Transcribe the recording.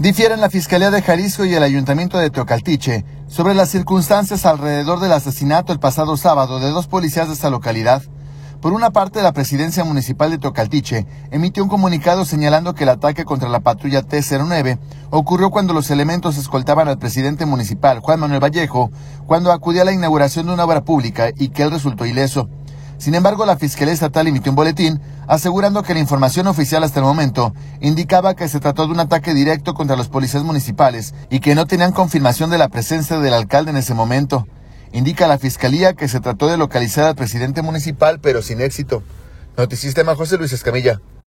Difieren la Fiscalía de Jalisco y el Ayuntamiento de Teocaltiche sobre las circunstancias alrededor del asesinato el pasado sábado de 2 policías de esta localidad. Por una parte, la Presidencia Municipal de Teocaltiche emitió un comunicado señalando que el ataque contra la patrulla T09 ocurrió cuando los elementos escoltaban al presidente municipal, Juan Manuel Vallejo, cuando acudía a la inauguración de una obra pública y que él resultó ileso. Sin embargo, la Fiscalía Estatal emitió un boletín asegurando que la información oficial hasta el momento indicaba que se trató de un ataque directo contra los policías municipales y que no tenían confirmación de la presencia del alcalde en ese momento. Indica la Fiscalía que se trató de localizar al presidente municipal, pero sin éxito. Notisistema, José Luis Escamilla.